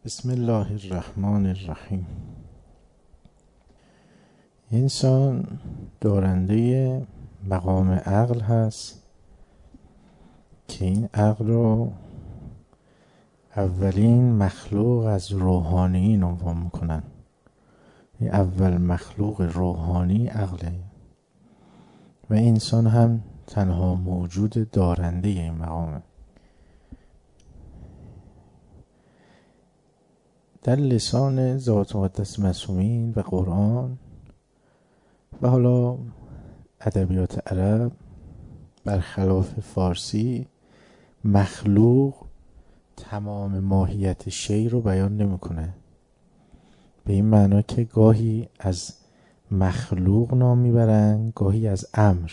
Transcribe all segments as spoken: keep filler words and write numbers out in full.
بسم الله الرحمن الرحیم. انسان دارنده مقام عقل هست که این عقل رو اولین مخلوق از روحانیین عنوان میکنن. این اول مخلوق روحانی عقله و انسان هم تنها موجود دارنده این مقامه. در لسان ذات مقدس معصومین و قرآن و حالا ادبیات عرب برخلاف فارسی، مخلوق تمام ماهیت شی رو بیان نمیکنه. به این معنا که گاهی از مخلوق نام میبرن، گاهی از امر.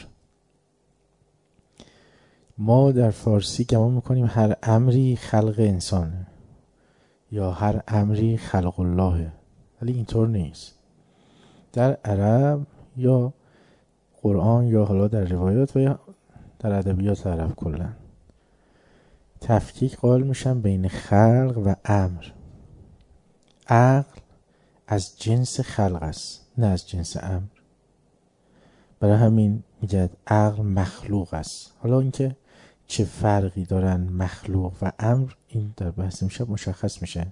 ما در فارسی گمان میکنیم هر امری خلق انسانه یا هر امری خلق الله، ولی اینطور نیست. در عرب یا قرآن یا حالا در روایات و یا در ادبیات عرب کلا تفکیک قائل میشن بین خلق و امر. عقل از جنس خلق است، نه از جنس امر. برای همین میگه عقل مخلوق است. حالا اینکه چه فرقی دارن مخلوق و امر، این در بحث میشه مشخص میشه.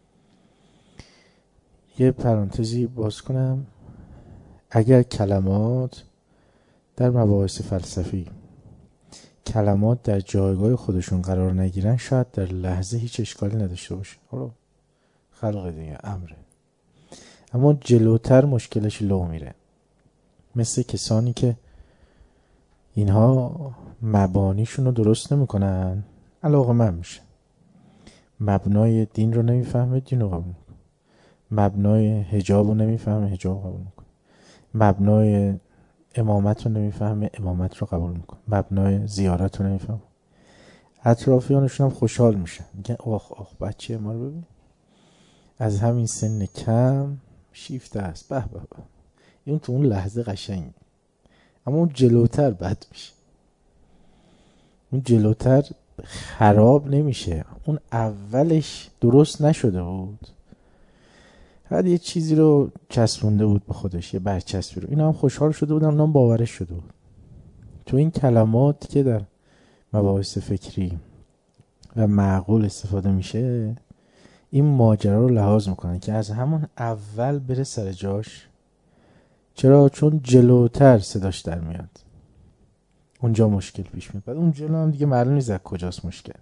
یه پرانتزی باز کنم. اگر کلمات در مباحث فلسفی کلمات در جایگاه خودشون قرار نگیرن، شاید در لحظه هیچ اشکالی نداشته باشه. حالا خلق دیگه امره، اما جلوتر مشکلش لو میره. مثل کسانی که اینها مبانیشون رو درست نمیکنن، علاقه‌مند میشه. مبنای دین رو نمیفهمه، دین رو قبول میکنه. مبنای حجاب رو نمیفهمه، حجاب قبول میکنه. مبنای امامت رو نمیفهمه، امامت رو قبول میکنه. مبنای زیارت رو نمیفهمه. اطرافیانشون هم خوشحال میشن، میگن آخ آخ بچه ما رو ببین، از همین سن کم شیفته است، به به به. این تو اون لحظه قشنگه، اما اون جلوتر بد میشه. اون جلوتر خراب نمیشه، اون اولش درست نشده بود، بعد یه چیزی رو چسبونده بود به خودش، یه برچسبی رو. اینا هم خوشحال شده بودن، اونا هم باورش شده بود. تو این کلمات که در مباحث فکری و معقول استفاده میشه، این ماجرا رو لحاظ میکنن که از همون اول بره سر جاش. چرا؟ چون جلوتر صداش در میاد، اونجا مشکل پیش میاد. بعد اون جلو هم دیگه معلوم نیست از کجاست مشکل.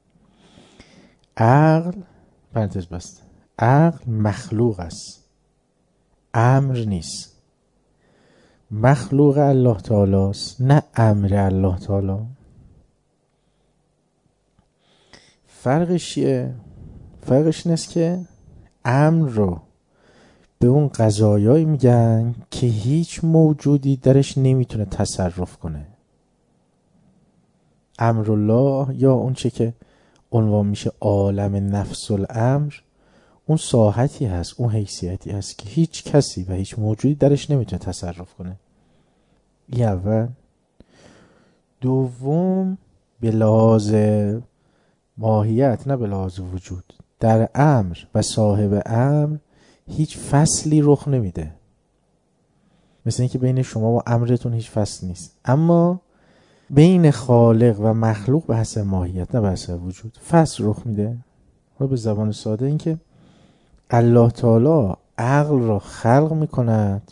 عقل پرانتز بسته، عقل مخلوق است، امر نیست. مخلوق الله تعالی است، نه امر الله تعالی. فرقش چیه؟ فرقش این است که امر رو به اون قضایایی میگن که هیچ موجودی درش نمیتونه تصرف کنه. امر الله یا اون چه که عنوان میشه عالم نفس الامر، اون ساحتی هست، اون حیثیتی هست که هیچ کسی و هیچ موجودی درش نمیتونه تصرف کنه. این اول. دوم، به لحاظ ماهیت نه به لحاظ وجود، در امر و صاحب امر هیچ فصلی رخ نمیده. مثل اینکه بین شما و امرتون هیچ فصل نیست، اما بین خالق و مخلوق به حسب ماهیت نه به حسب وجود فصل رخ میده. و به زبان ساده این که الله تعالی عقل را خلق میکند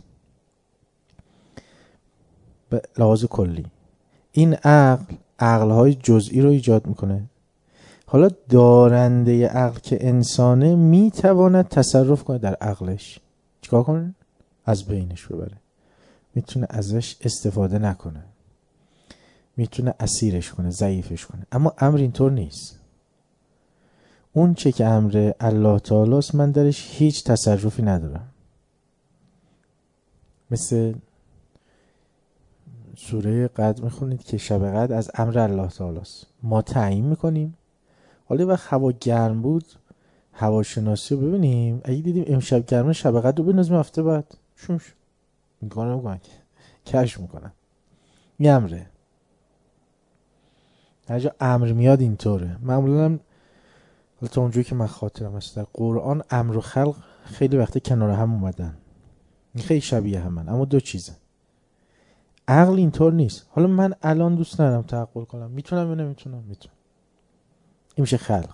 به لحاظ کلی. این عقل عقلهای جزئی رو ایجاد میکنه. حالا دارنده عقل که انسانه میتواند تصرف کنه در عقلش. چیکار کنه؟ از بینش ببره. میتونه ازش استفاده نکنه، میتونه اسیرش کنه، ضعیفش کنه. اما امر اینطور نیست. اون چه که امر الله تعالی است، من درش هیچ تصرفی ندارم. مثل سوره قدر میخونید که شب قدر از امر الله تعالی است، ما تعیین میکنیم. حالا وقت هوا گرم بود، هواشناسی رو ببینیم، اگه دیدیم امشب گرمه، شب قدر رو بنازیم هفته بعد شوش میکنه میکنه کش میکنه. این امره. هر جا امر میاد اینطوره. معمولا حالا تا اونجایی که من خاطرم هست در قرآن امر و خلق خیلی وقتا کنار هم اومدن، خیلی شبیه همن، اما دو چیزه. عقل اینطور نیست. حالا من الان دوست ندارم تعقل کنم، میتونم یا نمیتونم؟ میتونم. این میشه خلق.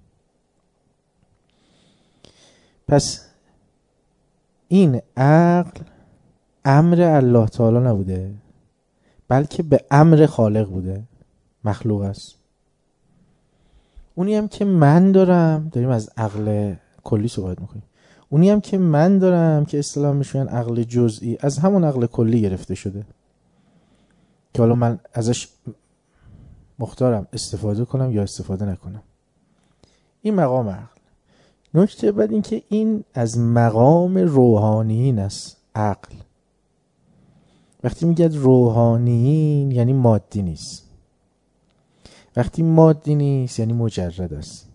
پس این عقل امر الله تعالی نبوده، بلکه به امر خالق بوده، مخلوق است. اونی هم که من دارم، داریم از عقل کلی صحبت میکنیم، اونی هم که من دارم که اصطلاح میشون عقل جزئی، از همون عقل کلی گرفته شده که حالا من ازش مختارم استفاده کنم یا استفاده نکنم. این مقام عقل. نکته بعد این که این از مقام روحانیین است. عقل وقتی میگه روحانیین یعنی مادی نیست، وقتی مادی نیست یعنی مجرد است.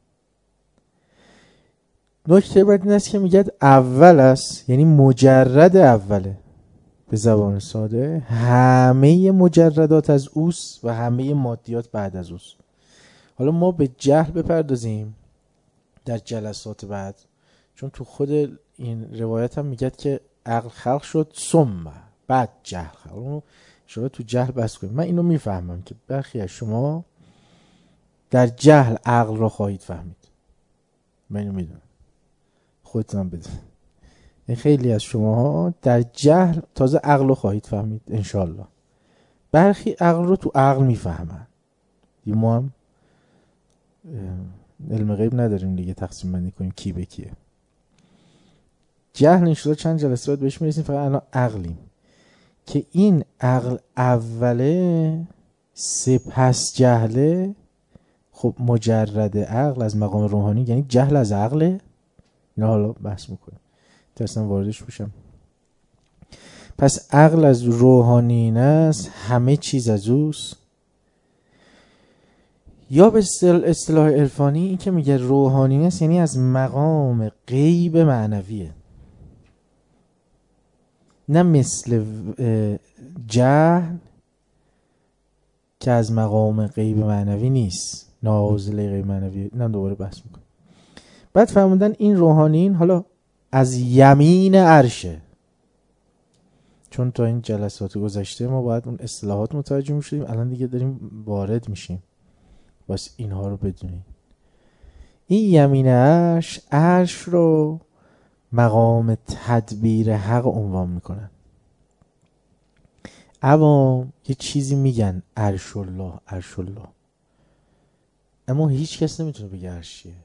نکته بعد این است که میگه اول است، یعنی مجرد اوله. به زبان ساده همه مجردات از اوست و همه مادیات بعد از اوست. حالا ما به جهل بپردازیم در جلسات بعد، چون تو خود این روایت هم میگه که عقل خلق شد ثم بعد جهل خلق. شما تو جهل بس کنید. من اینو میفهمم که برخی از شما در جهل عقل را خواهید فهمید، من اینو میدونم، خودتون بدونید. این خیلی از شماها در جهل تازه عقل رو خواهید فهمید انشالله. برخی عقل رو تو عقل میفهمن. ما هم علم غیب نداریم دیگه تقسیم بندی کنیم کی به کیه. جهل انشالله چند جلسه بعد بهش میرسیم، فقط الان عقلیم که این عقل اوله سپس جهله. خب مجرد عقل از مقام روحانی یعنی جهل از عقله. نه حالا بحث میکنیم تا واردش بشم. پس عقل از روحانی است، همه چیز از اوست. یا به اصطلاح عرفانی این که میگه روحانی است یعنی از مقام غیب معنویه، نه مثل جهل که از مقام غیب معنوی نیست، نازل غیب معنوی. اینم دوباره بحث میکنم. بعد فرمودن این روحانیین حالا از یمین عرشه، چون تا این جلسات گذشته ما باید اون اصطلاحات متوجه میشدیم، الان دیگه داریم وارد میشیم، بس اینها رو بدونیم. این یمین عرش، عرش رو مقام تدبیر حق عنوان میکنن. عوام یه چیزی میگن عرش الله عرش الله، اما هیچ کس نمیتونه بگه عرش چیه.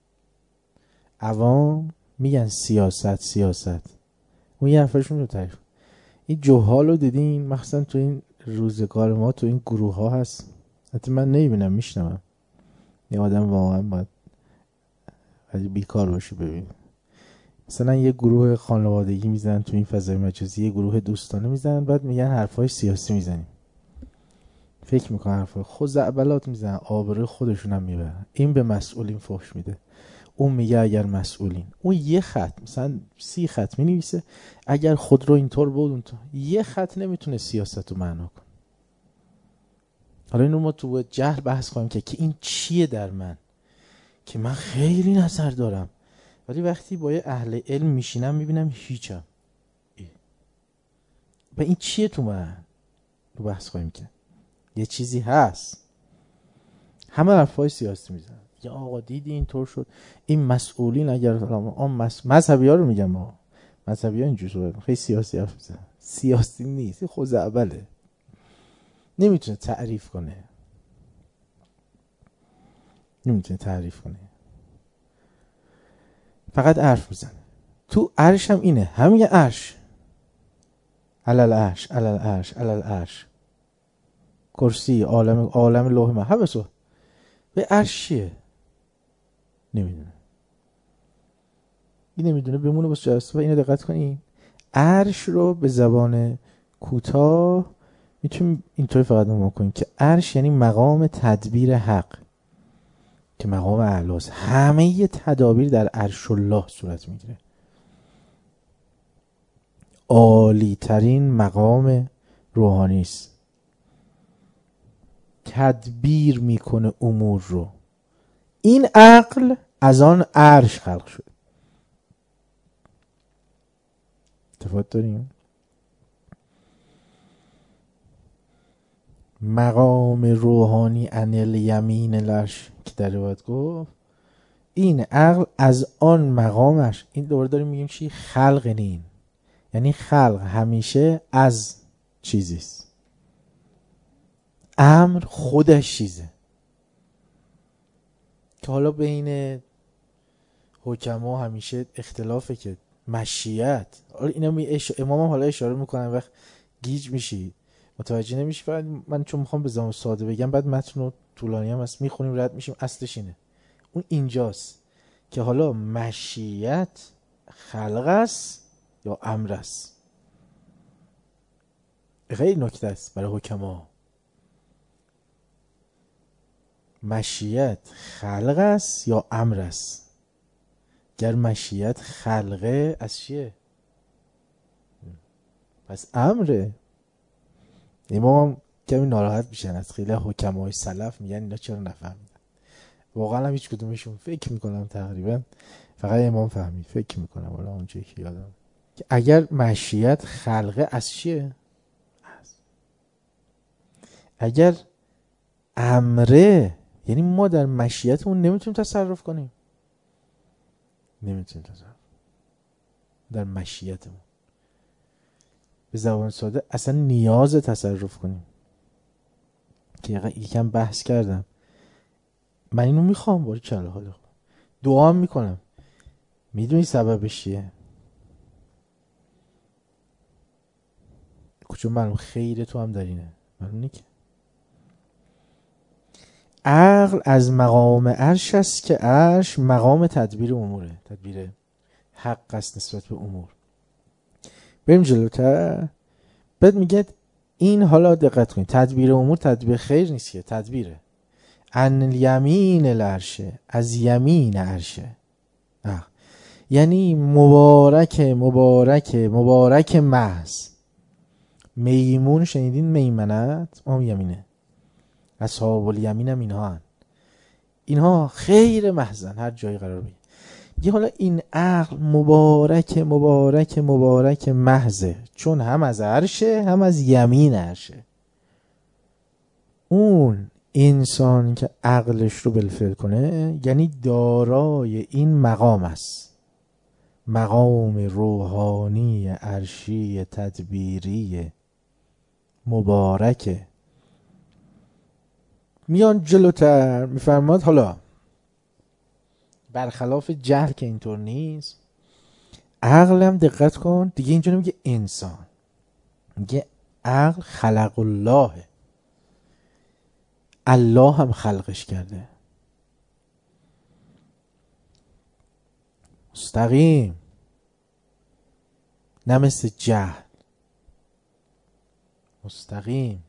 عوام میگن سیاست سیاست، اون یه حرفشون رو تعریف. این جهال رو دیدین مخصوصا تو این روزگار ما تو این گروه ها هست، حتی من نمیبینم میشنم. یه آدم واقعا باید بیکار باشه. ببین مثلا یه گروه خانوادگی میزنن تو این فضای مجازی، یه گروه دوستانه میزنن، بعد میگن حرفای سیاسی میزنیم، فکر میکنن حرفای خزعبلات میزنن، آبروی خودشون هم میبرن. این به مسئولین فحش میده، اون میگه اگر مسئولین، اون یه خط مثلا سی خط مینویسه اگر خود رو اینطور بود اونطور، یه خط نمیتونه سیاست رو معنا کن. حالا اینو ما تو جهل بحث کنیم که که این چیه در من که من خیلی نظر دارم، ولی وقتی با یه اهل علم میشینم میبینم هیچم. و این چیه تو من؟ رو بحث کنیم که یه چیزی هست. همه حرفای سیاسی میزنن، یا آقا دیدی اینطور شد، این مسئولین اگر آن مس... مذهبی ها رو میگم، ما مذهبی ها اینجور شد، خیلی سیاسی حرف میزنن. سیاسی نیست، خود اوله، نمیتونه تعریف کنه، نمیتونه تعریف کنه، فقط حرف میزنه. تو عرش هم اینه، هم یه عرش، علل عرش علل عرش علل عرش، کرسی، عالم عالم لوح محفظ. به عرش چیه؟ نمیدونه. این نمیدونه بمونه بس جلسه. و اینو دقت کنین، عرش رو به زبان کوتاه میتونیم اینطوری فقط نمون کنیم که عرش یعنی مقام تدبیر حق که مقام اعلاست. همه ی تدابیر در عرش الله صورت میگیره. عالی ترین مقام روحانی است، تدبیر میکنه امور رو، این عقل از آن عرش خلق شد. اتفاق داریم. مقام روحانی عن الیمین العرش که در روایت گفت، این عقل از آن مقامش، این دوباره داریم میگیم چی؟ خلق نین، یعنی خلق همیشه از چیزیست، امر خودش چیزه. که حالا بین حکما همیشه اختلافه که مشیت، حالا اینا می اش... امام هم حالا اشاره میکنن، وقت گیج میشی متوجه نمیشی. فقط من چون میخوام به زبان ساده بگم، بعد متن و طولانی هم هست میخونیم رد میشیم، اصلش اینه. اون اینجاست که حالا مشیت خلق است یا امر است. خیلی نکته است برای حکما. مشیت خلق است یا امر است. گر مشیت خلقه از چیه؟ پس امره. امام هم کمی ناراحت میشن از خیلی حکمای سلف، میگن اینا چرا نفهمیدن. واقعا هم هیچ کدومشون فکر میکنم تقریبا فقط امام فهمید، فکر میکنم والا اونجایی که یادم که اگر مشیت خلقه از چیه؟ از. اگر امره، یعنی ما در مشیتمون نمیتونیم تصرف کنیم، نمیتونیم تصرف در مشیتمون. به زبان ساده اصلا نیاز تصرف کنیم که یکم بحث کردم. من اینو میخوام باری چله حالا دعا هم میکنم. میدونی سببش چیه؟ چون معلوم خیر تو هم دارینه، معلوم نی که عقل از مقام عرش است که عرش مقام تدبیر اموره، تدبیر حق است نسبت به امور. بریم جلوتر. بعد میگه این، حالا دقت کنید، تدبیر امور تدبیر خیر نیست که، تدبیره. عن الیمین العرشه، از یمین عرشه. اه. یعنی مبارک مبارک مبارک محض. میمون شنیدین؟ میمنت اون یمینه. اصحاب الیمین هم اینها هن. اینها خیر محضن، هر جایی قرار بگیر. یه حالا این عقل مبارک مبارک مبارک محضه، چون هم از عرشه هم از یمین عرشه. اون انسان که عقلش رو بالفعل کنه یعنی دارای این مقام است، مقام روحانی عرشی تدبیری مبارکه. میان جلوتر میفرماد حالا برخلاف جهل که اینطور نیست، عقل هم دقت کن دیگه، اینجا نمیگه انسان، میگه عقل خلق الله، الله هم خلقش کرده. مستقیم، نه مثل جهل، مستقیم.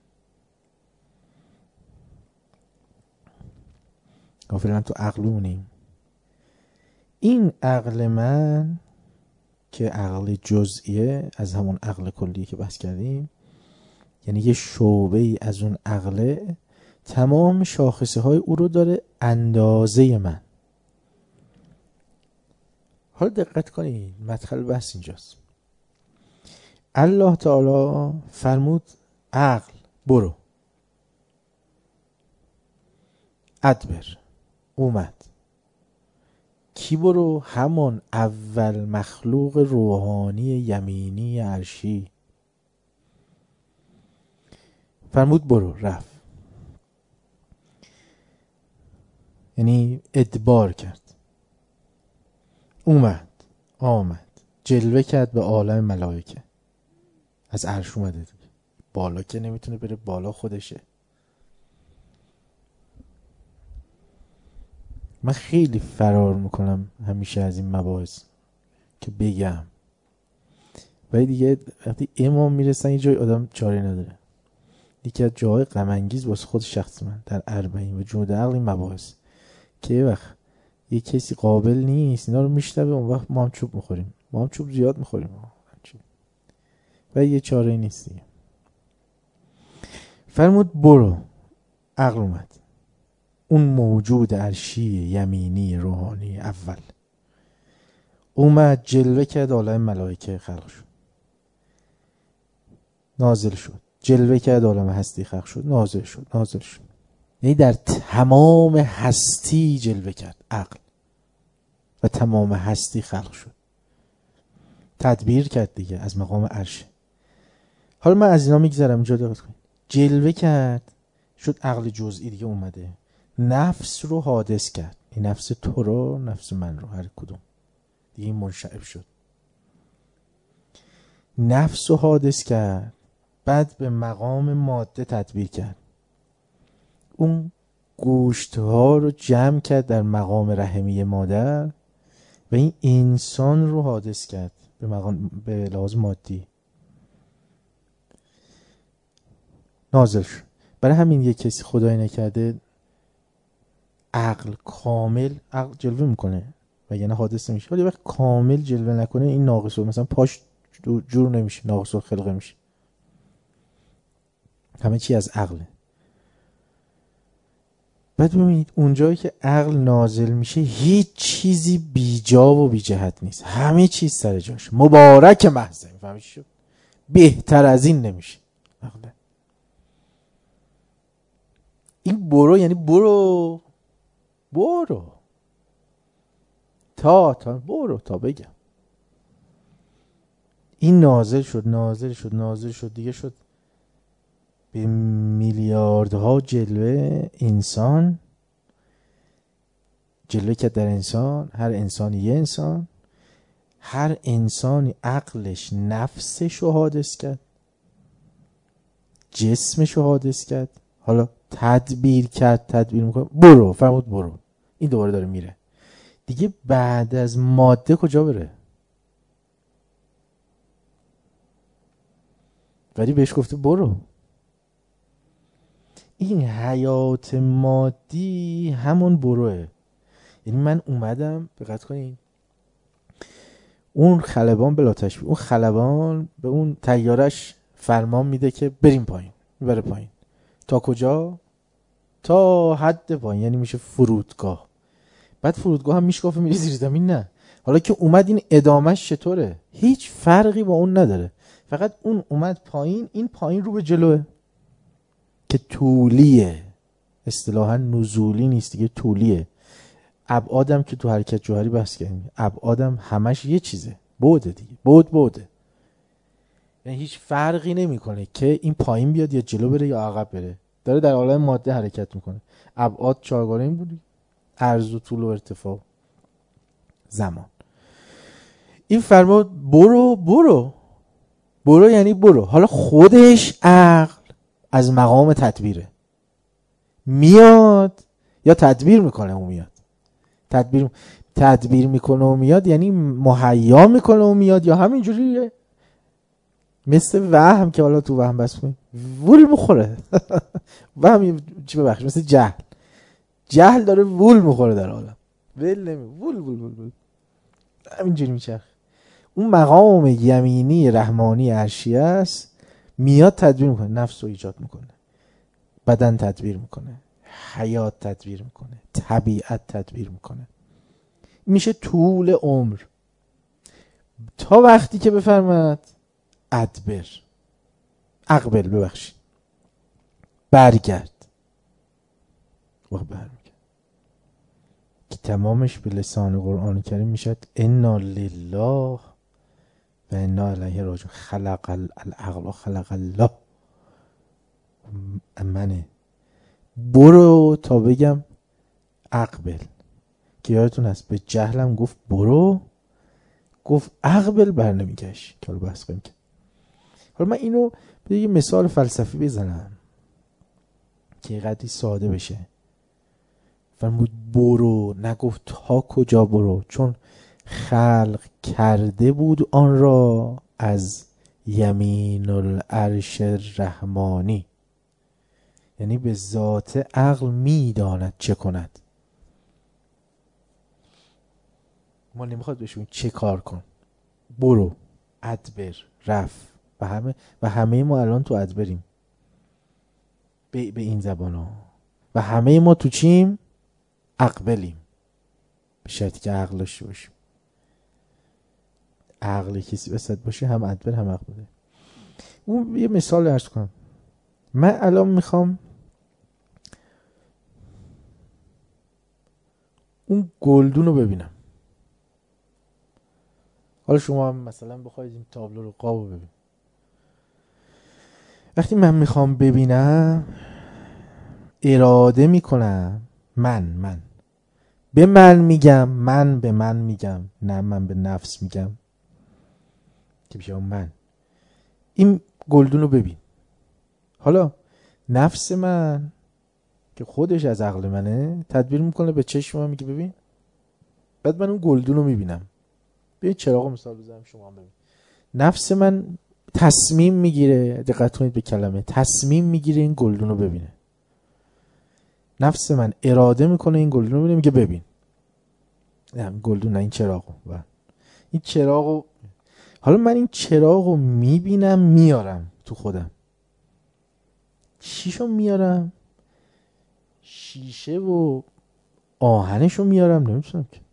غافلا تو عقلونیم. این عقل من که عقل جزئیه از همون عقل کلی که بحث کردیم، یعنی یه شعبه ای از اون عقله، تمام شاخصه های او رو داره اندازه من. حالا دقت کنید، مدخل بحث اینجاست. الله تعالی فرمود عقل برو، ادبر، اومد. کی برو؟ همون اول مخلوق روحانی یمینی عرشی فرمود برو، رفت. یعنی ادبار کرد، اومد، آمد، جلوه کرد به عالم ملائکه. از عرش اومده دیگه، بالا که نمیتونه بره، بالا خودشه. من خیلی فرار میکنم همیشه از این مباحث که بگم، ولی دیگه وقتی امام میرسن یه جای آدم چاره نداره. یکی از جاهای غم انگیز واسه خود شخص من در اربعین و جنود عقل این مباحث که یه وقت یه کسی قابل نیست اینا رو میشنوه، اون وقت ما هم چوب میخوریم، ما هم چوب زیاد میخوریم و یه چاره نیست دیگه. فرمود برو، عقل اومد، اون موجود عرشی یمینی روحانی اول اومد جلوه کرد، عالم ملائکه خلق شد نازل شد، جلوه کرد، عالم هستی خلق شد نازل شد نازل شد. یعنی در تمام هستی جلوه کرد عقل و تمام هستی خلق شد، تدبیر کرد دیگه از مقام عرش. حالا من از اینا میگذرم، اینجا دقت کنید. جلوه کرد شد عقل جزئی دیگه اومده، نفس رو حادث کرد، این نفس تو رو، نفس من رو، هر کدوم دیگه این منشعب شد، نفس رو حادث کرد، بعد به مقام ماده تدبیر کرد، اون گوشت ها رو جمع کرد در مقام رحمی مادر و این انسان رو حادث کرد به مقام به لحاظ مادی نازل شد. برای همین یک کسی خدای نکرده عقل کامل، عقل جلوه میکنه و یعنی حادث نمیشه، ولی وقت کامل جلوه نکنه این ناقص رو، مثلا پاش جور نمیشه، ناقص خلقه میشه. همه چی از عقله. بعد ببینید اونجایی که عقل نازل میشه هیچ چیزی بی جا و بی جهت نیست، همه چیز سر جاش، مبارک محض. میفهمی چی شد؟ بهتر از این نمیشه عقله. این برو یعنی برو برو تا تا برو تا بگم. این نازل شد نازل شد نازل شد دیگه، شد به میلیاردها جلوه انسان، جلوه که در انسان، هر انسانی یه انسان، هر انسانی عقلش نفسش رو حادث کرد، جسمش رو حادث کرد، حالا تدبیر کرد، تدبیر میکنه، برو فرمود برو، این دوباره داره میره دیگه. بعد از ماده کجا بره؟ ولی بهش گفته برو. این حیات مادی همون بروه. یعنی من اومدم، دقت کنین، اون خلبان بلا تشبیه، اون خلبان به اون طیارش فرمان میده که بریم پایین، میبره پایین تا کجا؟ تا حد پایین، یعنی میشه فرودگاه. بعد فرودگاه هم میشکافه میره زیر زمین. نه، حالا که اومد این ادامهش چطوره؟ هیچ فرقی با اون نداره، فقط اون اومد پایین، این پایین رو به جلوه که طولیه، اصطلاحا نزولی نیست دیگه، طولیه. ابعادم که تو حرکت جوهری بحث کردیم، ابعادم همش یه چیزه، بعد دیگه، بعد بعده، یعنی هیچ فرقی نمیکنه که این پایین بیاد یا جلو بره یا عقب بره، داره در عالم ماده حرکت میکنه. ابعاد چهارگانه این بودی، عرض و طول و ارتفاع زمان. این فرمود برو برو برو یعنی برو. حالا خودش عقل از مقام تدبیره، میاد یا تدبیر میکنه و میاد، تدبیر تدبیر میکنه و میاد یعنی مهیا میکنه و میاد، یا همینجوریه مثل وهم که حالا تو وهم بس کنیم وول بخوره وهم چی ببخش، مثل جهل، جهل داره وول میخوره در عالم، ول نمی وول وول وول وول همینجوری میچرخ. اون مقام یمینی رحمانی عرشی است، میاد تدبیر میکنه، نفس رو ایجاد میکنه، بدن تدبیر میکنه، حیات تدبیر میکنه، طبیعت تدبیر میکنه، میشه طول عمر تا وقتی که بفرماد ادبر، اقبل ببخشید، برگرد و برمیگرد که تمامش به لسان قرآن کریم میشد انا لله و انا الیه راجعون. خلق العقل خلق الله منه. برو تا بگم اقبل، که یادتون هست به جهلم گفت برو، گفت اقبل بر نمیگشت که حالا بحث کنیم. که حالا من اینو به یه مثال فلسفی بزنم که قدری ساده بشه. فرمود برو، نگفت تا کجا برو، چون خلق کرده بود آن را از یمین العرش الرحمانی، یعنی به ذات عقل میداند چه کند. ما نمیخواد بهشون چه کار کن، برو، ادبر، رف و همه و همه ما الان تو ادبریم به, به این زبان ها، و همه ما تو چیم؟ اقبلیم، به شرطی که عقل داشته باشیم. عقل کسی وسط باشه هم ادبر هم اقبله. اون یه مثال عرض کنم. من الان میخوام اون گلدون رو ببینم. حالا شما هم مثلا بخواید این تابلو رو قاب ببین. وقتی من میخوام ببینم اراده میکنم، من من به من میگم، من به من میگم، نه من به نفس میگم که بیا من این گلدون رو ببین. حالا نفس من که خودش از عقل منه تدبیر میکنه به چشم من، میگه ببین. بعد من اون گلدون رو میبینم. ببین چراغو مثال بزنم شما هم ببین. نفس من تصمیم میگیره، دقت کنید به کلمه، تصمیم میگیره این گلدون رو ببینه. نفس من اراده میکنه این گلدون رو ببینه، میگه ببین. نه این گلدون نه، این چراغو. این چراغو حالا من این چراغو میبینم، میارم تو خودم. چیشو میارم؟ شیشه و آهنشو میارم؟ نمیتونم که.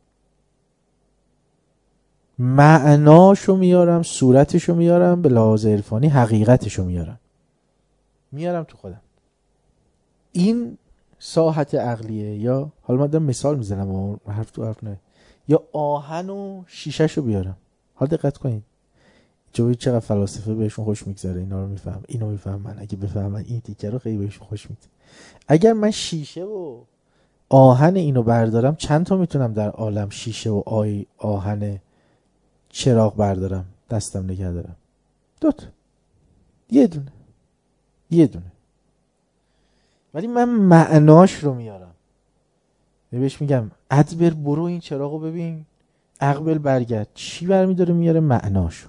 معناشو میارم، صورتشو میارم، به لحاظ عرفانی حقیقتشو میارم میارم تو خودم. این ساحت عقلیه. یا حالا من دارم مثال میزنم و حرف تو حرف نه. یا آهن و شیشهشو بیارم. حالا دقت کنید جوی چقدر فلاسفه بهشون خوش میگذره اینا رو میفهم، اینو میفهمن. اگه بفهمن این تیکه رو خیلی بهشون خوش میگذره. اگر من شیشه و آهن اینو بردارم، چند تا میتونم در عالم شیشه و آی آهن چراغ بردارم دستم نگه دارم؟ دوتا، یه دونه، یه دونه. ولی من معناش رو میارم. بهش میگم ادبر برو این چراغو ببین، اقبل برگرد. چی برمیداره میاره؟ معناشو.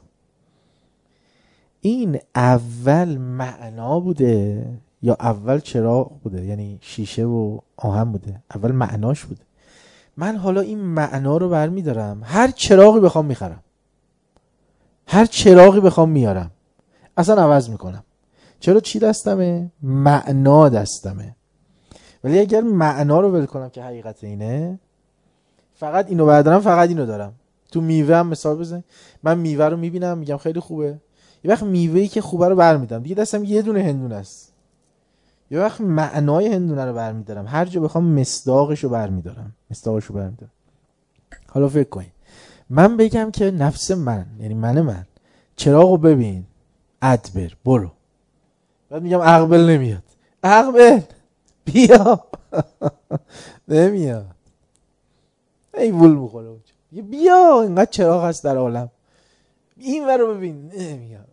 این اول معنا بوده یا اول چراغ بوده؟ یعنی شیشه و آهن بوده؟ اول معناش بوده. من حالا این معنا رو برمیدارم، هر چراغی بخوام میخرم، هر چراغی بخوام میارم، اصلا عوض میکنم. چرا؟ چی دستمه؟ معنا دستمه. ولی اگر معنا رو ول کنم که حقیقت اینه، فقط اینو بردارم، فقط اینو دارم. تو میوه هم مثال بزن. من میوه رو میبینم میگم خیلی خوبه، یه وقت میوهی که خوبه رو برمیدارم، دیگه دستم یه دونه هندونه است. یه وقت معنای هندونه رو برمیدارم، هر جا بخوام مصداقش رو برمیدارم، مصداقش رو برمیدارم. حالا فکر کنید من بگم که نفس من، یعنی من من چراغو ببین، ادبر برو. بعد میگم اقبل نمیاد. اقبل بیا. نمیاد. ای وول بخوره اونجا. بیا اینقدر چراغ هست در عالم، این ور رو ببین. نمیاد.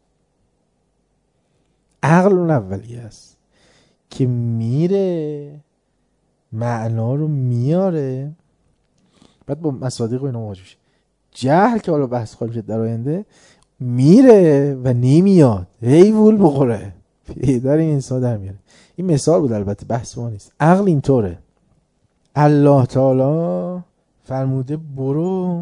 عقل اون اولیه است که میره معنا رو میاره، بعد با مصادیق و اینا مواجه میشه. جهل که حالا بحث خواهیم شد در آینده، میره و نمیاد، هی وول بخوره، پیدر این انسان در میاره. این مثال بود، البته بحث ما نیست. عقل اینطوره. الله تعالی فرموده برو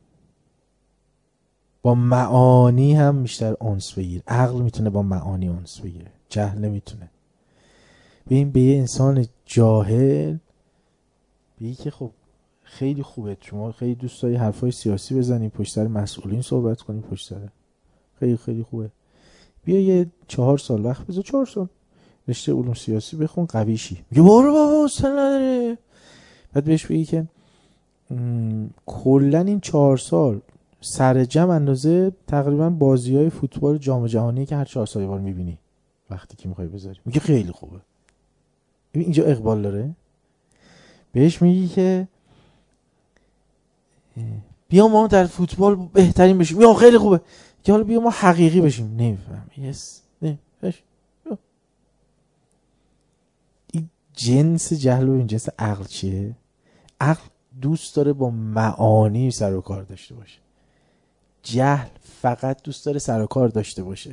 با معانی هم بیشتر انس بگیر. عقل میتونه با معانی انس بگیره، جهل نمیتونه. ببین به یه انسان جاهل بگی که خب خیلی خوبه، شما خیلی دوست داری حرفای سیاسی بزنی، پشت سر مسئولین صحبت کنی، پشت سر خیلی خیلی خوبه، بیا یه چهار سال وقت بذار، چهار سال رشته علوم سیاسی بخون، قوی شی. میگه برو بابا اصلا نداره. بعد بهش بگی که کلن این چهار سال سر جمع اندازه تقریبا بازی‌های فوتبال جام جهانی که هر چهار سال یه بار می‌بینی وقتی که می‌خوای بذاری. میگه خیلی خوبه. ببین اینجا اقبال داره. بهش میگی که بیا ما در فوتبال بهترین بشیم، بیا خیلی خوبه، که حالا بیا ما حقیقی بشیم. نمیفهم. یس نه باش. این جنس جهل و این جنس عقل چیه؟ عقل دوست داره با معانی سر و کار داشته باشه. جهل فقط دوست داره سر و کار داشته باشه.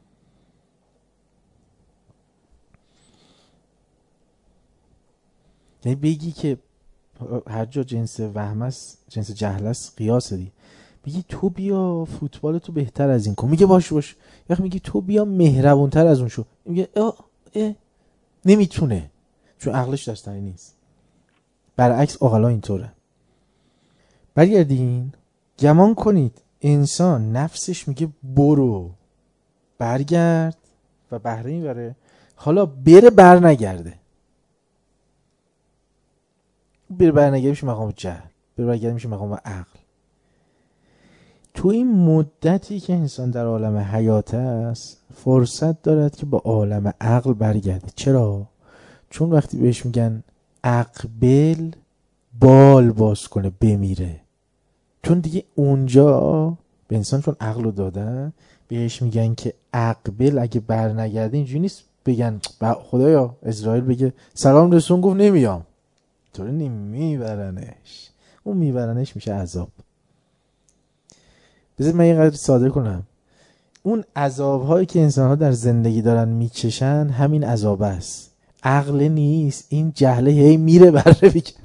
یعنی بگی که هر جا جنس وهم است، جنس جهل است، قیاس دی. میگی تو بیا فوتبال تو بهتر از این کن، میگه باش باش. وقتی میگی تو بیا مهربونتر از اون شو، میگه اه اه نمیتونه، چون عقلش داشتنی نیست. برعکس عقلا اینطوره. برگردین گمان کنید انسان نفسش میگه برو برگرد و بهره میبره، حالا بره بر نگرده، بره بر نگرده میشه مقام جهل، بره برگرده میشه مقام عقل. تو این مدتی که انسان در عالم حیات است فرصت دارد که با عالم عقل برگرده. چرا؟ چون وقتی بهش میگن اقبل بال باز کنه بمیره، چون دیگه اونجا به انسان چون عقل رو دادن بهش میگن که اقبل اگه بر نگرده. اینجوری نیست بگن خدایا اسرائیل بگه سلام رسون گفت نمیام، طوری نیم میبرنش، اون میبرنش میشه عذاب. بذارید من یه قدر ساده کنم. اون عذاب هایی که انسان ها در زندگی دارن میچشن همین عذاب است، عقل نیست، این جهله هی میره بره بگن.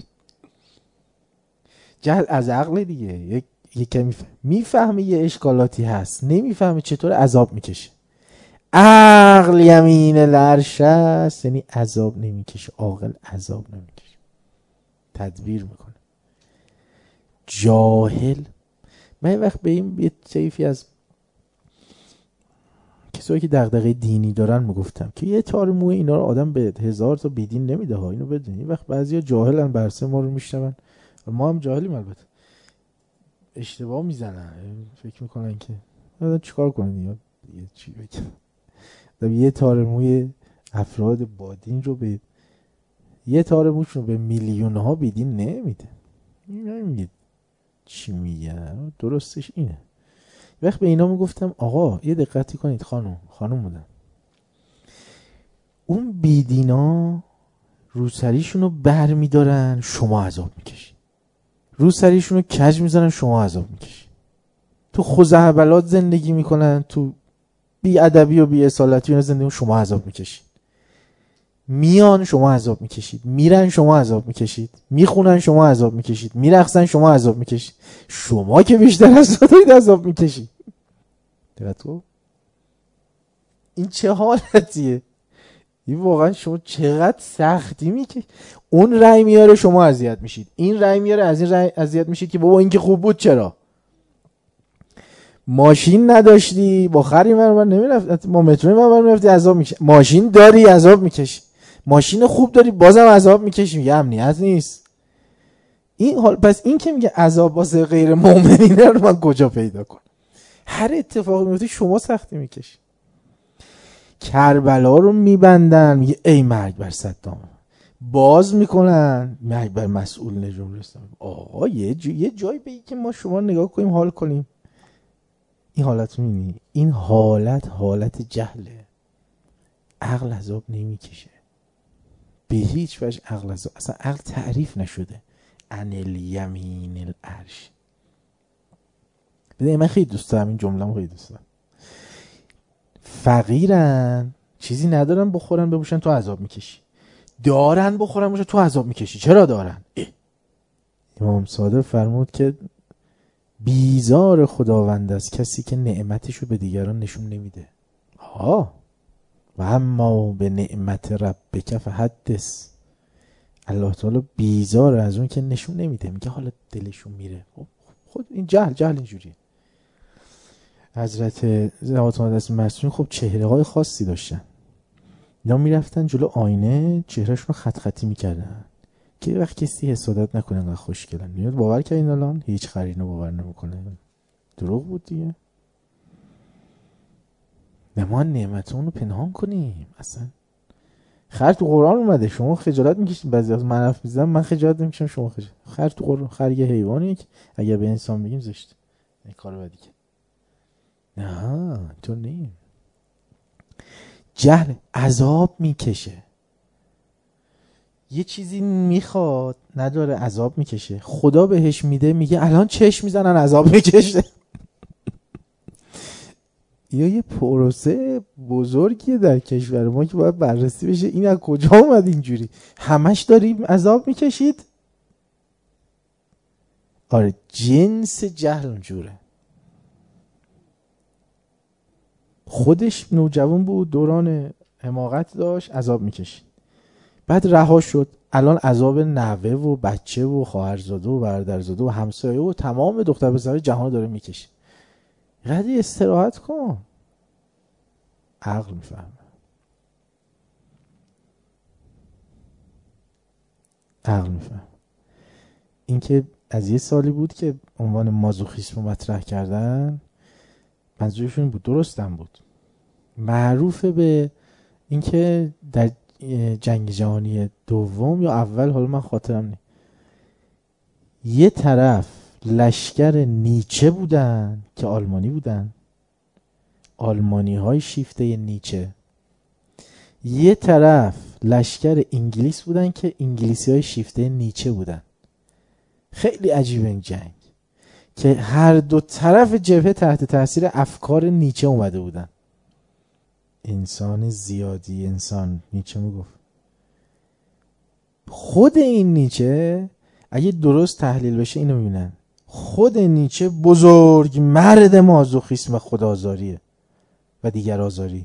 جهل از عقل دیگه، یک یک کمی میفهمه یه اشکالاتی هست، نمیفهمه چطور عذاب میکشه. عقل یمین العرش است، یعنی عذاب نمیکشه، عاقل عذاب نمیکشه، تدبیر میکنه. جاهل، من این وقت به این یه طیفی از کسایی که دغدغه دینی دارن میگفتم که یه تار موی اینا رو آدم به هزار تا بیدین نمیده ها، اینو بدونی. این وقت بعضیا جاهلن برسه ما رو میشنون، ما هم جاهلیم البته، اشتباه میزنن، فکر میکنن که آدم چیکار کنه یا یه چی بگم. یه تار موی افراد بادین رو به یه تار موشون به میلیون ها بیدین نمیده. نمیگه چی میگن، درستش اینه. وقت به اینا میگفتم آقا یه دقتی کنید، خانم خانم بودن، اون بیدینا روسریشون رو بر میدارن شما عذاب میکشید، روسریشون رو کج میزنن شما عذاب میکشید، تو خزعبلات زندگی میکنن، تو بی ادبی و بی اصالتی و زندگی شما عذاب میکشید، میان شما عذاب میکشید، میرن شما عذاب میکشید، میخونن شما عذاب میکشید، میرقصن شما عذاب میکشید، شما که بیشتر از دارید عذاب میکشید. دقت کن این چه حالتیه، این واقعا شما چقدر سختی میکشید. اون رای میاره شما اذیت میشید، این رای میاره از این رای اذیت میشید که بابا این که خوب بود چرا. ماشین نداشتی با خری من نمیرفت، با مترو من نمیرفتی عذاب میکشی، ماشین داری عذاب میکشی، ماشین خوب داری بازم عذاب میکشی، میگه امنیت نیست. این حال پس این که میگه عذاب واسه غیر مؤمنین رو من کجا پیدا کنم؟ هر اتفاقی میفته شما سختی میکشی. کربلا رو میبندن، میگه ای مرگ بر صدام، باز میکنن مرگ بر مسئول نجوم رسام. آقا یه, جا... یه جایی بگی که ما شما نگاه کنیم حال کنیم. این حالت میبینی، این حالت حالت جهله. عقل عذاب نمیکشه به هیچ وجه، عقل عذاب اصلا عقل تعریف نشده. ان الیمین العرش. ببین من خیلی دوست دارم این جمله‌مو، خیلی دوست دارم. فقیرن چیزی ندارن بخورن بپوشن تو عذاب میکشی، دارن بخورن بپوشن تو عذاب میکشی. چرا دارن؟ اه. امام صادق فرمود که بیزار خداوند است کسی که نعمتشو به دیگران نشون نمیده. ها و اما به نعمت ربک فحدث. الله تعالی بیزار از اون که نشون نمیده، میگه حالا دلشون میره. خود این جهل جهل اینجوریه. حضرت زوات مقدس معصومین خب چهره های خاصی داشتن، اینا میرفتن جلو آینه چهرهشون رو خط خطی میکردن که وقت کسی حسادت نکنه انقدر خوشگلن. میاد باور کردین الان هیچ خرینو باور نمیکنه، دروغ بود دیگه. ما نعمت اون رو پنهان کنیم. اصلا خر تو قرآن اومده، شما خجالت میکشید بعضی از من حرف میزنم، من خجالت نمیکشم شما خجالت. خر تو قرآن، خر یه حیوانیه که اگر به انسان بگیم زشته، این کارو بدی که نه تو نیم. جهل عذاب میکشه، یه چیزی میخواد نداره عذاب میکشه، خدا بهش میده میگه الان چشم میزنن عذاب میکشه. یا یه پروسه بزرگیه در کشور ما که باید بررسی بشه این از کجا اومد اینجوری همش داریم عذاب میکشید. آره جنس جهل اونجوره. خودش نوجوان بود، دوران حماقت داشت، عذاب میکشید، بعد رها شد، الان عذاب نوه و بچه و خواهرزاده و برادرزاده و همسایه و تمام دختر پسرای جهان داره میکشه. قدی استراحت کن. عقل میفهمه. عقل میفهم. این که از یه سالی بود که عنوان مازوخیسم رو مطرح کردن، منظورشون بود، درستم بود، معروفه به این که در جنگ جهانی دوم یا اول، حالا من خاطرم نیست، یه طرف لشکر نیچه بودن که آلمانی بودن، آلمانی های شیفته نیچه، یه طرف لشکر انگلیس بودن که انگلیسی های شیفته نیچه بودن. خیلی عجیبه این جنگ که هر دو طرف جبهه تحت تاثیر افکار نیچه اومده بودن. انسان زیادی انسان، نیچه میگفت. خود این نیچه اگه درست تحلیل بشه اینو میبینن، خود نیچه بزرگ مرد مازوخیسم خودآزاریه و دیگر آزاری.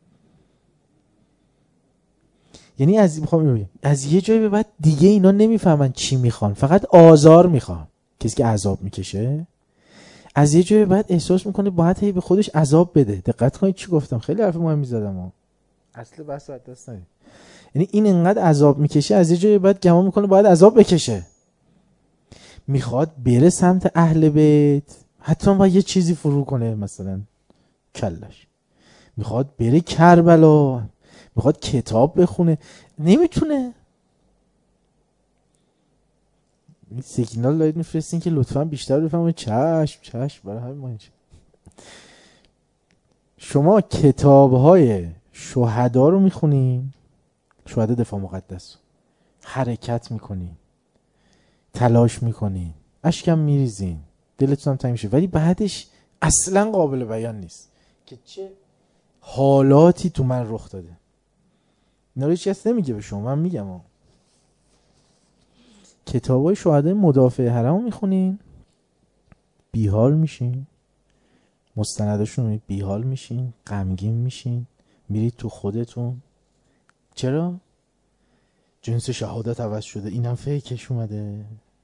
یعنی از میخوام از یه جایی به بعد دیگه اینا نمیفهمن چی میخوان، فقط آزار میخوان. کسی که عذاب میکشه از یه جایی به بعد احساس میکنه باید هی به خودش عذاب بده. دقت کنید چی گفتم، خیلی حرف مهمی زدم. اصل بحث از دست ندید. یعنی این انقدر عذاب میکشه، از یه جایی بعد گمان میکنه باید عذاب بکشه، میخواد بره سمت اهل بیت، حتی باید یه چیزی فرو کنه، مثلا کلش میخواد بره کربلا، میخواد کتاب بخونه، نمیتونه. این سیگنال دارید میفرستین که لطفا بیشتر بفهمید. چشم چشم. برای همین ما شما کتاب‌های شهدا رو میخونین، شهدا دفاع مقدس، حرکت میکنین، تلاش میکنین، اشکم میریزین، دلتون هم تنگ میشه، ولی بعدش اصلا قابل بیان نیست که چه حالاتی تو من رخ داده. اینا رو هیچ کس نمیگه به شما، من میگم. ها کتابای شهدای مدافع حرم رو میخونین، بیحال میشین، مستنداشون رو بیحال میشین، غمگین میشین، میرید تو خودتون. چرا؟ جنس شهادت عوض شده، اینم فیکش اومده.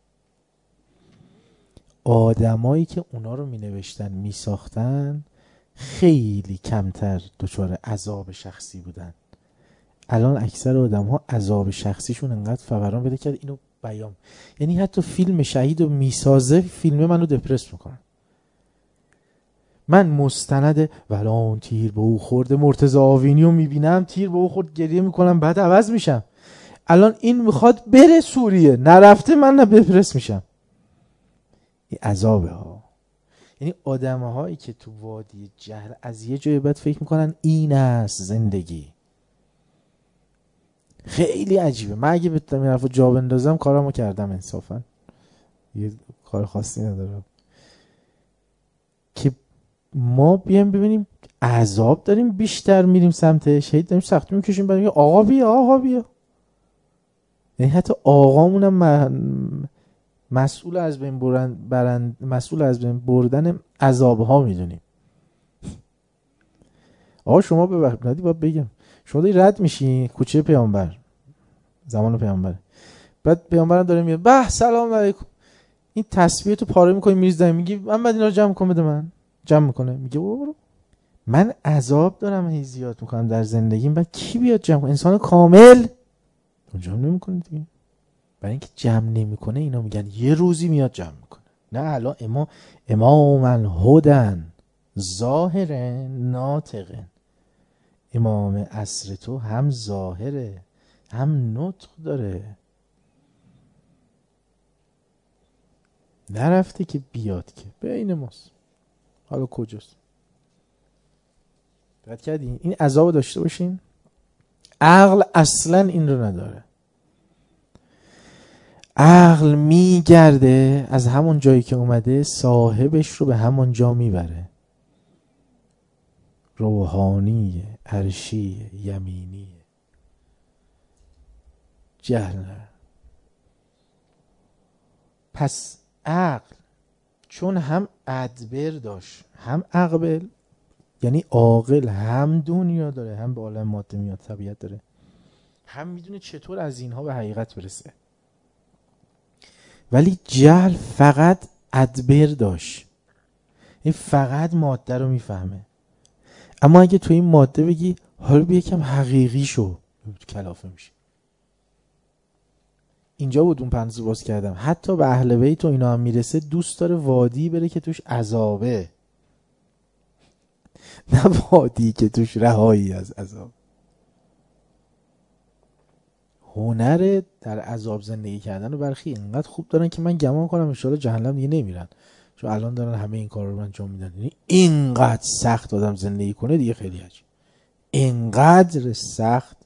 آدمایی که اونا رو می نوشتن می ساختن خیلی کمتر دچار عذاب شخصی بودن. الان اکثر آدم ها عذاب شخصیشون انقدر فوران بده کرد اینو بیان، یعنی حتی فیلم شهید رو می سازه، فیلم منو دپرس میکنن. من مستند ولان تیر به او خورده مرتضی آوینی رو می بینم، تیر به او خورد، گریه میکنم، بعد عوض میشم. الان این میخواد بره سوریه، نرفته، من نه دپرس میشم. این عذابه ها. یعنی آدم هایی که تو وادی جهل از یه جای بعد فکر میکنن این است زندگی. خیلی عجیبه. من اگه بتونم این حرفو جا بندازم کارامو کردم انصافا، یه کار خاصی ندارم. که ما بیایم ببینیم عذاب داریم بیشتر میریم سمتش، هی داریم سختی میکشیم، بعد میگه آقا بیا آقا بیا. یعنی حتی آقامونم م... مسئول از بین برند برند مسئول از بین بردن عذاب ها میدونیم. آقا شما ببخشید ندی باید بگم، شما داری رد میشی کوچه پیامبر، زمان پیامبر، بعد پیامبرم داره میگه به سلام علیکم، این تسبیح تو پاره میکنی میریز زمین، میگی من بعد اینا رو جمع کن بده من، جمع میکنه، میگه برو. من عذاب دارم هی زیاد میکنم در زندگیم، بعد کی بیاد جمع کنه؟ انسان کامل اونجا هم نمیکنه دیگه. برای اینکه جمع نمیکنه اینا میگن یه روزی میاد جمع میکنه. نه الان امام امام هدن ظاهر ناطق، امام عصر تو هم ظاهره هم نطق داره. نرفته که بیاد که بین ماست، حالا کجاست؟ دقت کردین این عذاب داشته باشین. عقل اصلا این رو نداره. عقل میگرده از همون جایی که اومده صاحبش رو به همون جا میبره. روحانی، عرشی، یمینی. جهل. پس عقل چون هم ادبر داشت هم عقبل، یعنی عاقل هم دنیا داره هم به عالم ماده میاد طبیعت داره، هم میدونه چطور از اینها به حقیقت برسه. ولی جهل فقط ادبر داشت، این فقط ماده رو میفهمه. اما اگه تو این ماده بگی حالا بیا یکم حقیقی شو، کلافه میشه. اینجا بود اون پنزو باز کردم. حتی به اهل بیت و اینا هم میرسه دوست داره وادی بره که توش عذابه، نه وادی که توش رهایی از عذاب. هنر در عذاب زندگی کردن و برخی اینقدر خوب دارن که من گمان کنم ان شاءالله جهنم دیگه نمیرن، چون الان دارن همه این کار رو انجام میدن. یعنی اینقدر سخت آدم زندگی کنه دیگه خیلی عجیب، اینقدر سخت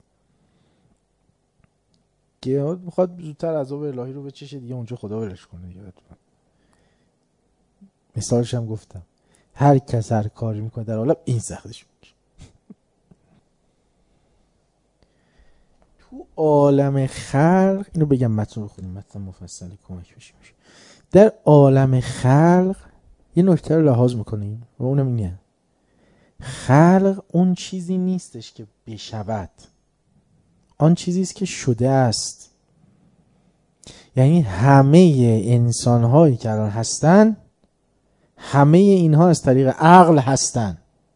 که میخواد زودتر عذاب الهی رو بچشه دیگه، اونجا خدا ولش کنه دیگه. مثالش هم گفتم، هر کس هر کاری میکنه در عالم این سختش میشه. تو عالم خلق، اینو بگم متن بخونیم، متن مفصلی کمک بشه میشه. در عالم خلق یه نکته رو لحاظ میکنیم و اونم اینه، خلق اون چیزی نیستش که بشود، آن چیزی است که شده است. یعنی همه انسان هایی که الان هستن، همه اینها از طریق عقل هستن.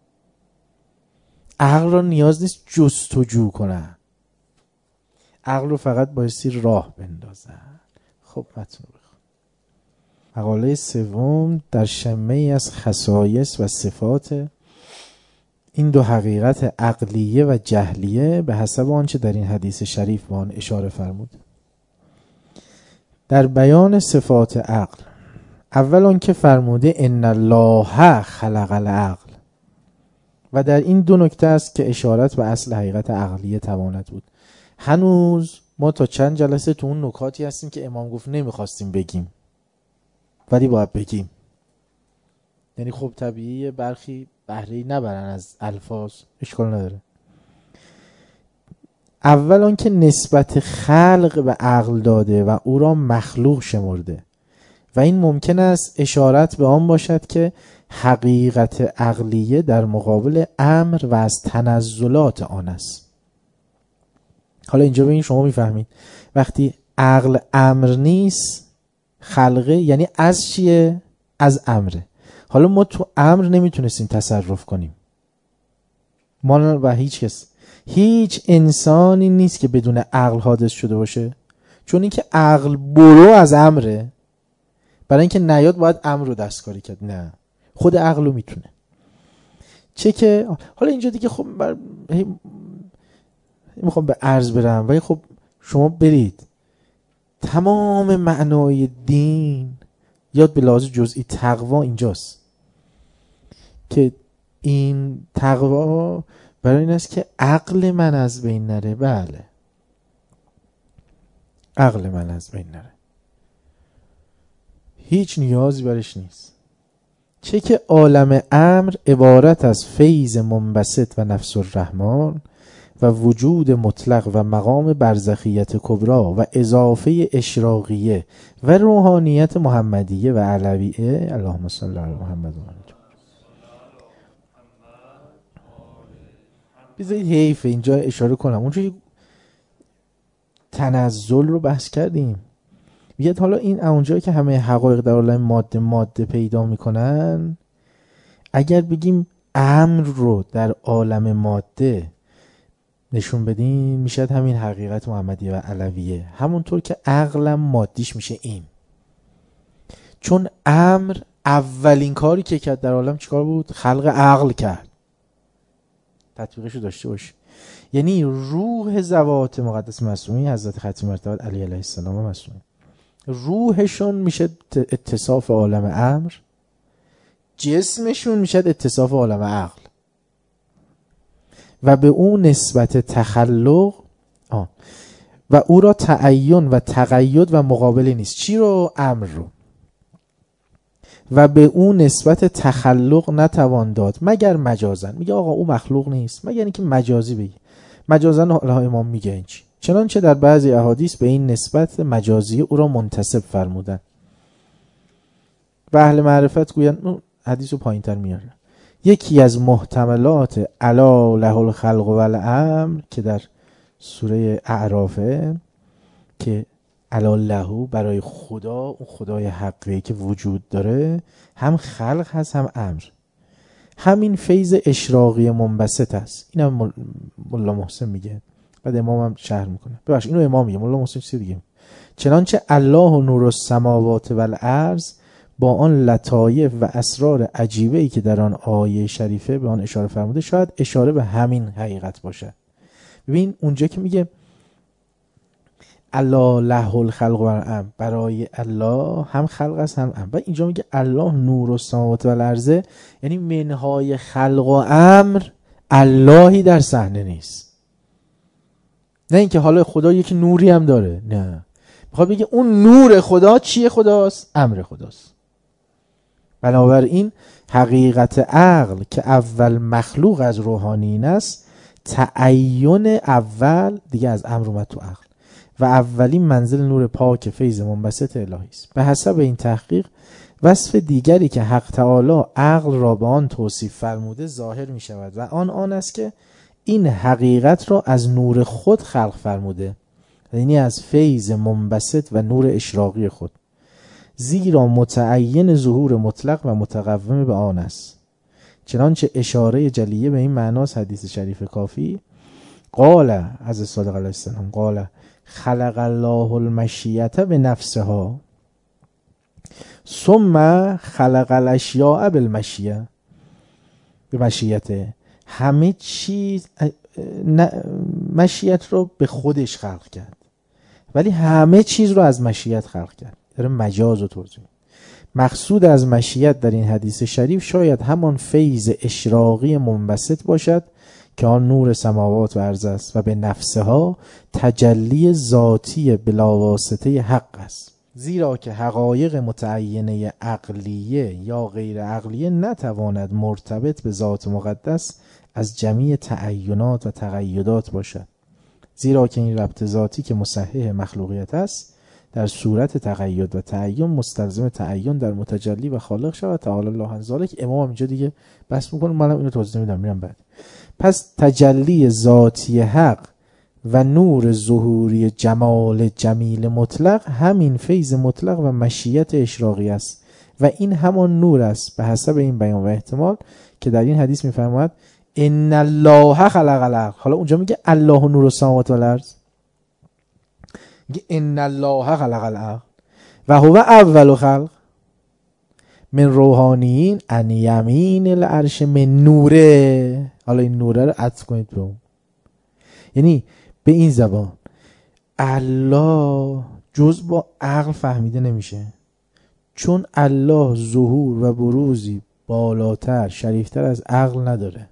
عقل را نیاز نیست جستجو کنن، عقل رو فقط بایستی راه بندازن. خب متن بخون. مقاله سوم در شمه ای از خصایص و صفات این دو حقیقت عقلیه و جهلیه به حسب آنچه در این حدیث شریف به آن اشاره فرمود. در بیان صفات عقل، اول آن که فرموده ان الله خلق العقل، و در این دو نکته است که اشارت به اصل حقیقت عقلیه تواند بود. هنوز ما تا چند جلسه تو اون نکاتی هستیم که امام گفت نمیخواستیم بگیم ولی باید بگیم. یعنی خب طبیعیه برخی بهره‌ای نبرن از الفاظ، اشکال نداره. اول آن که نسبت خلق به عقل داده و او را مخلوق شمرده و این ممکن است اشارت به آن باشد که حقیقت عقلیه در مقابل امر و از تنزلات آن است. حالا اینجا ببین شما میفهمید وقتی عقل امر نیست، خلقه یعنی از چیه؟ از امره. حالا ما تو امر نمیتونستیم تصرف کنیم، ما و هیچ کس، هیچ انسانی نیست که بدون عقل حادث شده باشه، چون اینکه عقل برو از امره، برای اینکه نیاد باید امر رو دستکاری کرد. نه، خود عقل رو میتونه. چه که حالا اینجا دیگه خب بر... میخوام به عرض برم، ولی خب شما برید تمام معنای دین یاد به لحاظ جزئی تقوا اینجاست که این تقوا برای این است که عقل من از بین نره. بله، عقل من از بین نره، هیچ نیازی برش نیست. چه که عالم امر عبارت از فیض منبسط و نفس الرحمن و وجود مطلق و مقام برزخیت کبرا و اضافه اشراقیه و روحانیت محمدیه و علویه. اللهم صل علی محمد و آله. بذارید حیف اینجا اشاره کنم، اونجا تنزل رو بحث کردیم. میگه حالا این اونجایی که همه حقایق در عالم ماده ماده پیدا میکنن، اگر بگیم امر رو در عالم ماده نشون بدیم میشد همین حقیقت محمدیه و علویه، همونطور که عقلم مادیش میشه این. چون امر اولین کاری که کرد در عالم چیکار بود؟ خلق عقل کرد. تطبیقشو داشته باش. یعنی روح ذوات مقدس معصومی حضرت ختم مرتبت علی علیه السلام معصومی، روحشون میشه اتصاف عالم امر، جسمشون میشه اتصاف عالم عقل و به اون نسبت تخلق آه. و او را تعین و تقید و مقابلی نیست. چی رو؟ امر رو. و به اون نسبت تخلق نتوان داد مگر مجازن. میگه آقا او مخلوق نیست مگر اینکه مجازی بگی. مجازن حالا امام میگه این چی؟ چنانچه در بعضی احادیث به این نسبت مجازی او را منتسب فرمودن و اهل معرفت گویند، حدیث رو پایین تر میاره، یکی از محتملات الا له الخلق و الامر که در سوره اعرافه که الله برای خدا، اون خدای حقیقی که وجود داره، هم خلق هست هم امر. همین فیض اشراقی منبسط است. اینم مولا محسن میگه، بعد امام هم شرح میکنه. ببخشید اینو امام میگه، مولا محسن چیز دیگه. چنانچه الله و نور السماوات و الارض با آن لطایف و اسرار عجیبه ای که در آن آیه شریفه به آن اشاره فرموده، شاید اشاره به همین حقیقت باشه. ببین اونجا که میگه الله له الخلق و الامر، برای الله هم خلق است هم امر. و اینجا میگه الله نور السماوات و الارض، یعنی منهای خلق و امر اللهی در صحنه نیست. نه اینکه حالا خدا یک نوری هم داره، نه، میخواد بگه اون نور خدا چیه؟ خداست، امر خداست. بنابراین حقیقت عقل که اول مخلوق از روحانیین است، تعین اول دیگه از امر اومد تو عقل و اولین منزل نور پاک فیض منبسط الهی است. به حسب این تحقیق وصف دیگری که حق تعالی عقل را به آن توصیف فرموده ظاهر می شود و آن آن است که این حقیقت را از نور خود خلق فرموده، یعنی از فیض منبسط و نور اشراقی خود، زیرا متعین ظهور مطلق و متقوم به آن است. چنانچه اشاره جلیه به این معناست حدیث شریف کافی قال از صادق علیه السلام قال خلق الله المشیت به نفسها ثم خلق الاشیاء بالمشیه، به مشیته، همه چیز مشیت رو به خودش خلق کرد ولی همه چیز رو از مشیت خلق کرد. داره مجاز و توضیح. مقصود از مشیت در این حدیث شریف شاید همان فیض اشراقی منبسط باشد که آن نور سماوات و ارض است و به نفسها تجلی ذاتی بلاواسطه حق است، زیرا که حقایق متعینه عقلیه یا غیر عقلیه نتواند مرتبط به ذات مقدس از جمیع تعینات و تقیدات باشد، زیرا که این ربط ذاتی که مصحح مخلوقیت است در صورت تقید و تعین مستلزم تعین در متجلی و خالق شود تعالی الله عن ذلک. امام اینجا دیگه بس میکنه، منم اینو توضیح میدم میرم بعد. پس تجلی ذاتی حق و نور ظهوری جمال جمیل مطلق همین فیض مطلق و مشیت اشراقی است و این همان نور است به حسب این بیان و احتمال که در این حدیث میفرماید ان الله خلق العقل. حالا اونجا میگه الله نور السماوات و الارض، میگه ان الله خلق العقل و هو اول خلق من روحانیین ان یمین العرش من نوره. حالا این نوره رو عطف کنید به اون، یعنی به این زبان الله جز با عقل فهمیده نمیشه، چون الله ظهور و بروزی بالاتر شریفتر از عقل نداره.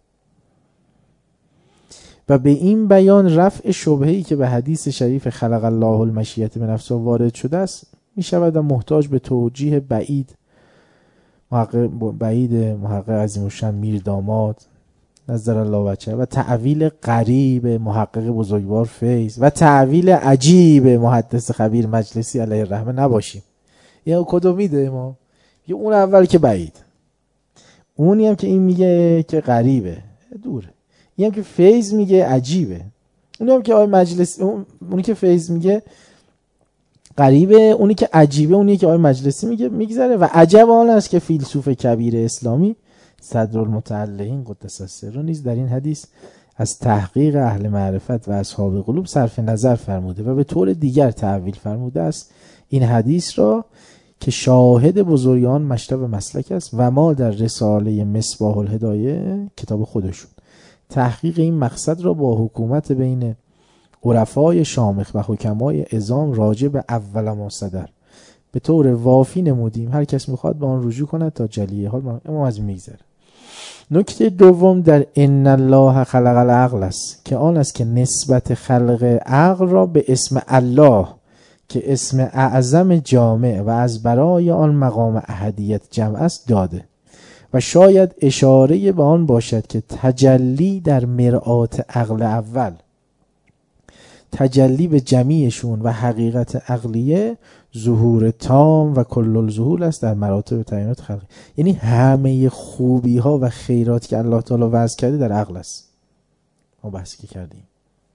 و به این بیان رفع شبهه‌ای که به حدیث شریف خلق الله المشیت به نفسه وارد شده است می شود و محتاج به توجیه بعید محقق بعید محقق عظیم الشأن میر داماد نظر الله وجهه و تعویل غریب محقق بزرگوار فیض و تعویل عجیب محدث خبیر مجلسی علیه الرحمه نباشیم. یا کدوم میده ما؟ یه اون اول که بعید، اونی هم که این میگه که غریبه دوره، این هم که فیض میگه عجیبه، اونی هم که آقای مجلس اون... اونی که فیض میگه غریبه، اونی که عجیبه اونی که آقای مجلسی میگه میگذره. و عجب آن است که فیلسوف کبیر اسلامی صدرالمتعلقین قدس سره نیز در این حدیث از تحقیق اهل معرفت و اصحاب قلوب صرف نظر فرموده و به طور دیگر تعویل فرموده است این حدیث را که شاهد بزرگان مشرب مسلک است و ما در رساله مصباح الهدایه کتاب خودشون تحقیق این مقصد را با حکومت بین عرفای شامخ و حکمای عظام راجع به اول ما صدر به طور وافی نمودیم. هر کس میخواد به آن رجوع کند تا جلیه حال امام از میگذره. نکته دوم در ان الله خلق العقل است که آن است که نسبت خلق عقل را به اسم الله که اسم اعظم جامع و از برای آن مقام احدیت جمع است داده و شاید اشاره به آن باشد که تجلی در مرآت عقل اول، تجلی به جمیعشون و حقیقت عقلیه ظهور تام و کل الظهور است در مراتب تعینات خلقی، یعنی همه خوبی ها و خیرات که الله تعالی وضع کرده در عقل است. ما بحثی که کردیم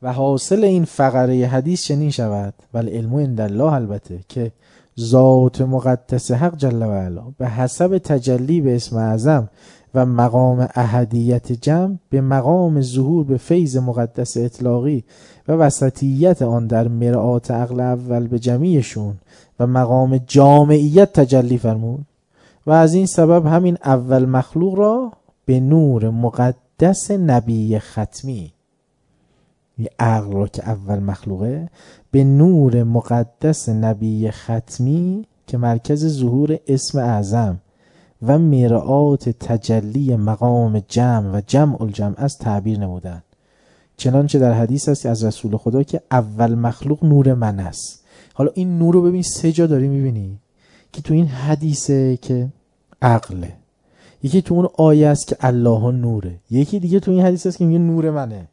و حاصل این فقره حدیث چنین شود والعلم عند الله، البته که ذات مقدس حق جل و علا به حسب تجلی به اسم اعظم و مقام احدیت جمع به مقام ظهور به فیض مقدس اطلاقی و وسطیت آن در مرآت عقل اول به جمیعشون و مقام جامعیت تجلی فرمود و از این سبب همین اول مخلوق را به نور مقدس نبی ختمی، یه عقل را که اول مخلوقه به نور مقدس نبی ختمی که مرکز ظهور اسم اعظم و مرآت تجلی مقام جمع و جمع الجمع از تعبیر نمودن. چنانچه در حدیث است از رسول خدا که اول مخلوق نور من است. حالا این نور رو ببین سه جا داری میبینی که تو این حدیثه که عقله، یکی تو اون آیه است که الله نوره، یکی دیگه تو این حدیث است که میگه نور منه.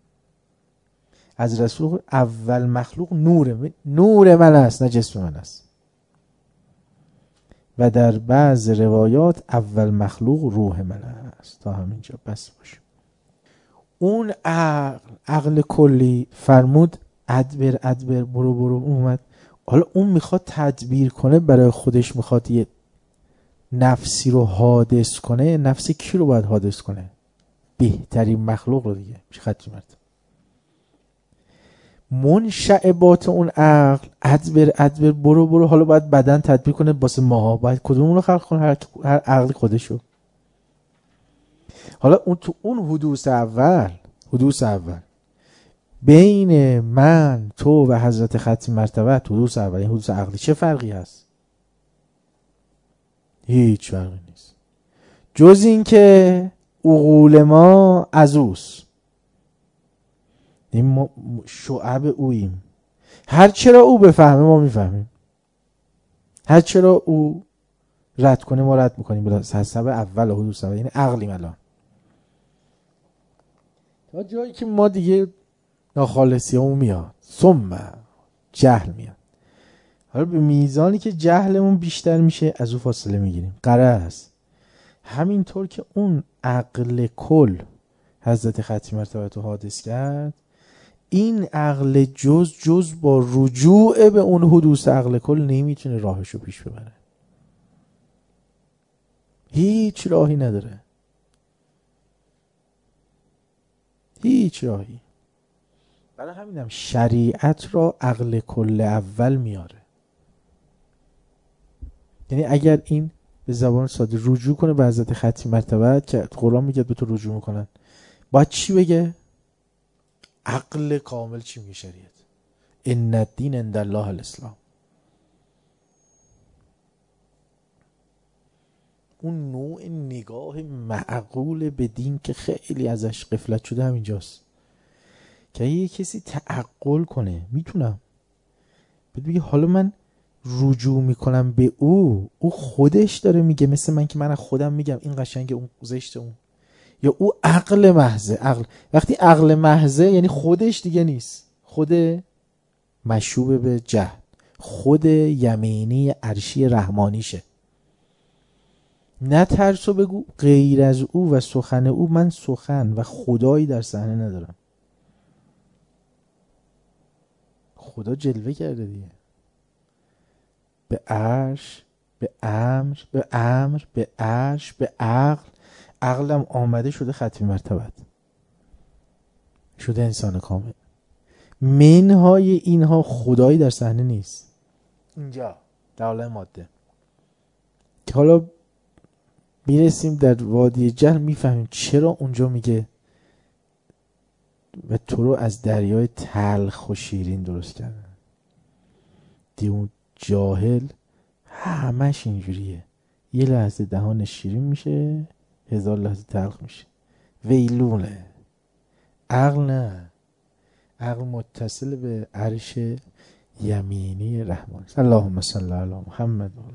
از رسول خدا اول مخلوق نوره، نور من است نه جسم من است. و در بعض روایات اول مخلوق روح من است. تا همینجا بس باشه. اون عقل عقل کلی فرمود ادبر ادبر برو برو اومد. حالا اون میخواد تدبیر کنه، برای خودش میخواد یه نفسی رو حادث کنه. نفس کی رو باید حادث کنه؟ بهترین مخلوق رو دیگه. میشه خطی مرد منشعبات اون عقل ادبر ادبر برو برو. حالا باید بدن تدبیر کنه باسه ماها، باید کدوم رو خلق کنه؟ هر, هر عقل خودشو. حالا اون تو اون حدوث اول حدوث اول بین من تو و حضرت ختم مرتبه، حدوث اول این حدوث عقلی، چه فرقی هست؟ هیچ فرقی نیست جز این که عقول ما از اوست، این ما شعب اوییم. هر چرا او بفهمه ما میفهمیم، هر چرا او رد کنه ما رد میکنیم. بلا حسب اول و حدوث اول یعنی عقلیم. الان تا جایی که ما دیگه ناخالصی همون میاد، ثم جهل میاد. حالا به میزانی که جهلمون بیشتر میشه از او فاصله میگیریم. غرض همینطور که اون عقل کل حضرت ختم مرتبه تو حادث کرد، این عقل جز جز با رجوع به اون حدوث عقل کل نمیتونه راهشو پیش ببره. هیچ راهی نداره، هیچ راهی. برای همینم شریعت را عقل کل اول میاره. یعنی اگر این به زبان ساده رجوع کنه به حضرت ختم مرتبه که قرآن میگه به تو رجوع میکنن، باید چی بگه؟ عقل کامل چی میگه شریعت؟ ان الدین عند الله الاسلام. اون نوع نگاه معقول به دین که خیلی ازش غفلت شده همینجاست، که یه کسی تعقل کنه میتونم بگه حالا من رجوع میکنم به او، او خودش داره میگه مثل من که من خودم میگم این قشنگه اون زشته اون، یا او عقل محضه. عقل وقتی عقل محضه یعنی خودش دیگه نیست، خود مشوب به جهل، خود یمینی عرشی رحمانیشه. نه ترسو بگو غیر از او و سخن او من سخن و خدایی در صحنه ندارم. خدا جلوه کرده دیگه، به عرش، به امر، به امر، به عرش، به عقل. عقلم آمده شده ختم مرتبت، شده انسان کامل. منهای اینها خدایی در صحنه نیست اینجا در عالم ماده. که حالا میرسیم در وادی جهل میفهمیم چرا اونجا میگه و تو رو از دریای تلخ و شیرین درست کردن. دیون جاهل همش اینجوریه، یه لحظه دهان شیرین میشه هزار لحظه تلخ میشه. ویلونه. عقل نه، عقل متصل به عرش یمینی رحمان. اللهم صل علی محمد.